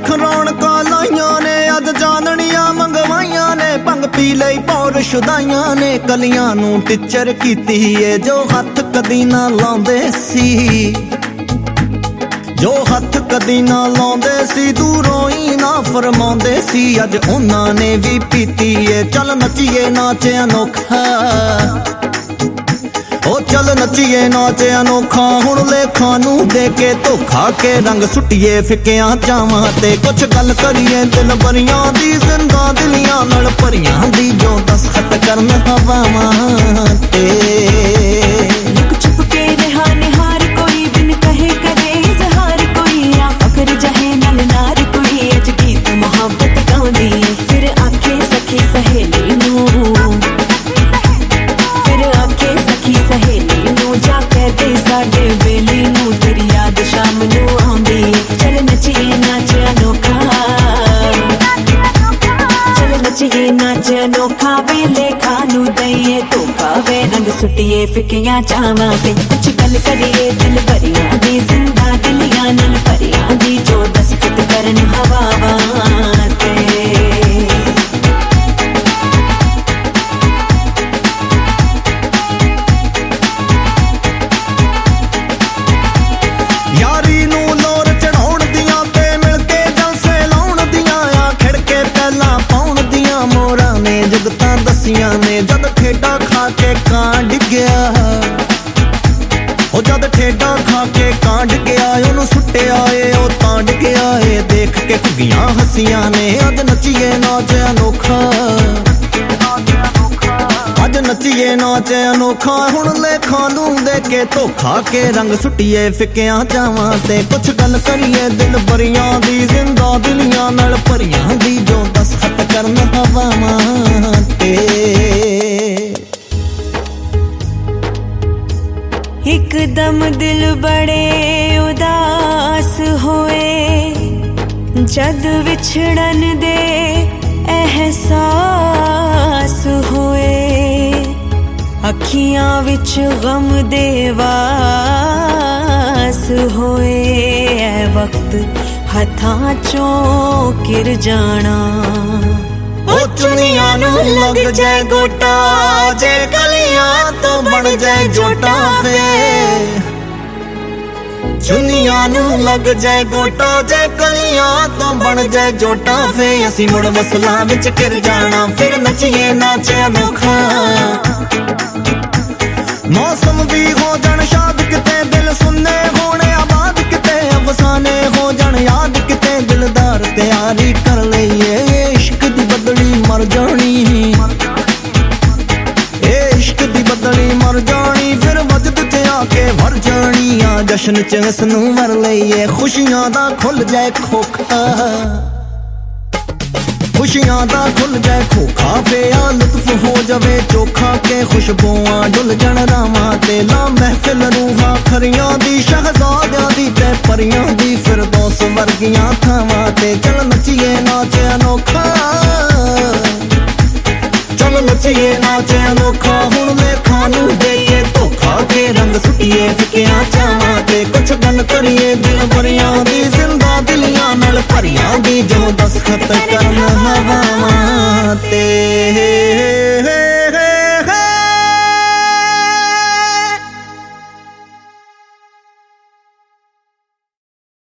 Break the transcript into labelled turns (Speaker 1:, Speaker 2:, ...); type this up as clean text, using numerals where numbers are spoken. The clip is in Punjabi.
Speaker 1: ਲੱਖ ਰੌਣਕਾਂ ਲਾਈਆਂ ਨੇ ਅੱਜ ਜਾਣਣੀਆਂ ਮੰਗਵਾਈਆਂ ਨੇ ਭੰਗ ਪੀ ਲਈ ਪੌਰ ਸ਼ੁਦਾਈਆਂ ਨੇ ਕਲੀਆਂ ਨੂੰ ਟਿੱਚਰ ਕੀਤੀ ਏ ਜੋ ਹੱਥ ਕਦੀ ਨਾ ਲਾਉਂਦੇ ਸੀ ਜੋ ਹੱਥ ਕਦੀ ਨਾ ਲਾਉਂਦੇ ਸੀ ਦੂਰੋਂ ਹੀ ਨਾ ਫਰਮਾਉਂਦੇ ਸੀ ਅੱਜ ਉਹਨਾਂ ਨੇ ਵੀ ਪੀਤੀ ਏ ਚੱਲ ਨੱਚੀਏ ਨਾਚ ਅਨੋਖਾ ਉਹ ਚੱਲ ਨੱਚੀਏ ਨਾਚ ਅਨੋਖਾ ਹੁਣ ਲੇਖਾਂ ਨੂੰ ਦੇ ਕੇ ਧੋਖਾ ਕੇ ਰੰਗ ਸੁੱਟੀਏ ਫਿੱਕਿਆਂ ਚਾਵਾਂ ਤੇ ਕੁਛ ਗੱਲ ਕਰੀਏ ਦਿਲ ਬਰੀਆਂ ਦੀ ਜ਼ਿੰਦਾ ਦਿਲੀਆਂ ਨਾਲ ਭਰੀਆਂ ਦੀ ਜੋ ਦਸਖਤ ਕਰਨ ਹਵਾਵਾਂ ਤੇ
Speaker 2: ਲੁਕ ਛੁਪ ਕੇ ਰਿਹਾ ਨਿਹਾਰ ਕੋਈ ਬਿਨ ਕਹੇ ਕਰੇ ਇਜ਼ਹਾਰ ਕੋਈ ਆ ਫਕਰ ਜਹੇ ਨਾਲ ਨਾਰ ਕੋਈ ਅੱਜ ਗੀਤ ਮੁਹੱਬਤ ਗਾਉਂਦੀ ਏ ਫਿਰ ਆਖੇ ਸਖੀ ਸਹੇਲੀ ਨੂੰ ਸਹੇਲੀ ਨੂੰ ਜਾ ਕੇ ਦੇ ਸਾਡੇ ਵੇਲੀ ਨੂੰ ਤੇਰੀ ਯਾਦ ਸ਼ਾਮ ਨੂੰ ਆਉਂਦੀ ਚੱਲ ਨੱਚੀਏ ਨਾਚ ਅਨੋਖਾ ਚੱਲ ਨੱਚੀਏ ਨਾਚ ਅਨੋਖਾ ਵੇਲੇ ਖਾਨੂੰ ਦਈਏ ਧੋਖਾ ਵੇ ਰੰਗ ਸੁੱਟੀਏ ਫਿੱਕੀਆਂ ਚਾਵਾਂ ਤੇ ਕੁਛ ਗੱਲ ਕਰੀਏ ਦਿਲ ਭਰੀਆਂ ਦੀ ਜ਼ਿੰਦਾ ਦਿਲੀਆਂ ਨਾਲ ਭਰੀਆਂ ਦੀ ਜੋ ਦਸਖਤ ਕਰਨ ਹਵਾਵਾਂ ਤੇ
Speaker 1: ਜੁਗਤਾਂ ਦਸੀਆਂ ਨੇ ਜਦ ਠੇਡਾ ਖਾ ਕੇ ਕਾਂ ਡਿੱਗਿਆ ਉਹ ਜਦ ਠੇਡਾ ਖਾ ਕੇ ਕਾਂ ਡਿੱਗਿਆ ਉਹਨੂੰ ਸੁੱਟਿਆ ਏ ਉਹ ਤਾਂ ਡਿੱਗਿਆ ਏ ਦੇਖ ਕੇ ਘੁੱਗੀਆਂ ਹੱਸੀਆਂ ਨੇ ਅੱਜ ਨੱਚੀਏ ਨਾਚ ਅਨੋਖਾ ਅੱਜ ਨੱਚੀਏ ਨਾਚ ਅਨੋਖਾ ਹੁਣ ਲੇਖਾਂ ਨੂੰ ਦੇ ਕੇ ਧੋਖਾ ਕੇ ਰੰਗ ਸੁੱਟੀਏ ਫਿੱਕਿਆਂ ਚਾਵਾਂ ਤੇ ਕੁਛ ਗੱਲ ਕਰੀਏ ਦਿਲ ਬਰੀਆਂ ਦੀ ਜ਼ਿੰਦਾ ਦਿਲੀਆਂ ਨਾਲ ਭਰੀਆਂ ਦੀ ਜੋ ਦਸਖਤ ਕਰਨ ਹਵਾਵਾਂ ਤੇ
Speaker 2: ਇੱਕਦਮ ਦਿਲ ਬੜੇ ਉਦਾਸ ਹੋਏ ਜਦ ਵਿਛੜਨ ਦੇ ਅਹਿਸਾਸ ਹੋਏ ਅੱਖੀਆਂ ਵਿੱਚ ਗਮ ਦੇ ਵਾਸ ਹੋਏ ਐ ਵਕਤ ਹੱਥਾਂ ਚੋਂ ਕਿਰ ਜਾਣਾ
Speaker 1: ਉਹ ਚੁੰਨੀਆਂ ਨੂੰ ਲੱਗ ਜਾਏ ਗੋਟਾ ਜੇ ਕਲੀਆਂ ਤੋਂ ਬਣ ਜਾਏ ਜੋਟਾ ਵੇ ਚੁੰਨੀਆਂ ਨੂੰ ਲੱਗ ਜਾਏ ਗੋਟਾ ਜੇ ਕਲੀਆਂ ਤੋਂ ਬਣ ਜਾਏ ਜੋਟਾ ਫੇ ਅਸੀਂ ਮੁੜ ਮਸਲਾਂ ਵਿੱਚ ਘਿਰ ਜਾਣਾ ਫਿਰ ਨੱਚੀਏ ਨਾਚ ਅਨੋਖਾ ਮੌਸਮ ਵੀ ਹੋ ਜਾਣ ਸ਼ਾਦ ਕਿਤੇ ਦਿਲ ਸੁੰਨੇ ਹੋਣ ਆਬਾਦ ਕਿਤੇ ਅਫਸਾਨੇ ਹੋ ਜਾਣ ਯਾਦ ਕਿਤੇ ਦਿਲਦਾਰ ਤਿਆਰੀ ਕਰ ਲਈਏ ਇਸ਼ਕ ਦੀ ਬਦਲੀ ਮਰ ਜਾਣੀ ਇਸ਼ਕ ਦੀ ਬਦਲੀ ਮਰ ਜਾਣੀ ਫਿਰ ਵਜਦ ਚ ਆ ਕੇ ਭਰ ਜਾਣੀ ਆ ਜਸ਼ਨ ਚ ਇਸ ਨੂੰ ਮਰ ਲਈਏ ਖੁਸ਼ੀਆਂ ਦਾ ਖੁੱਲ ਜਾਏ ਖੋਖਾ ਖੁਸ਼ੀਆਂ ਦਾ ਖੁੱਲ ਜਾਏ ਖੋਖਾ ਫੇਆ ਲੁਤਫ ਹੋ ਜਾਵੇ ਚੋਖਾ ਕੇ ਖੁਸ਼ਬੂਆਂ ਡੁੱਲ ਜਾਣ ਰਾਵਾਂ ਤੇ ਲਾ ਮਹਿਫਿਲ ਰੂਹਾਂ ਖਰੀਆਂ ਦੀ ਸ਼ਹਿਜ਼ਾਦਿਆਂ ਦੀ ਤੇ ਪਰੀਆਂ ਦੀ ਫਿਰਦੌਸ ਵਰਗੀਆਂ ਥਾਵਾਂ ਤੇ ਚੱਲ ਨੱਚੀਏ ਨਾਚ ਅਨੋਖਾ ਚੱਲ ਨੱਚੀਏ ਨਾਚ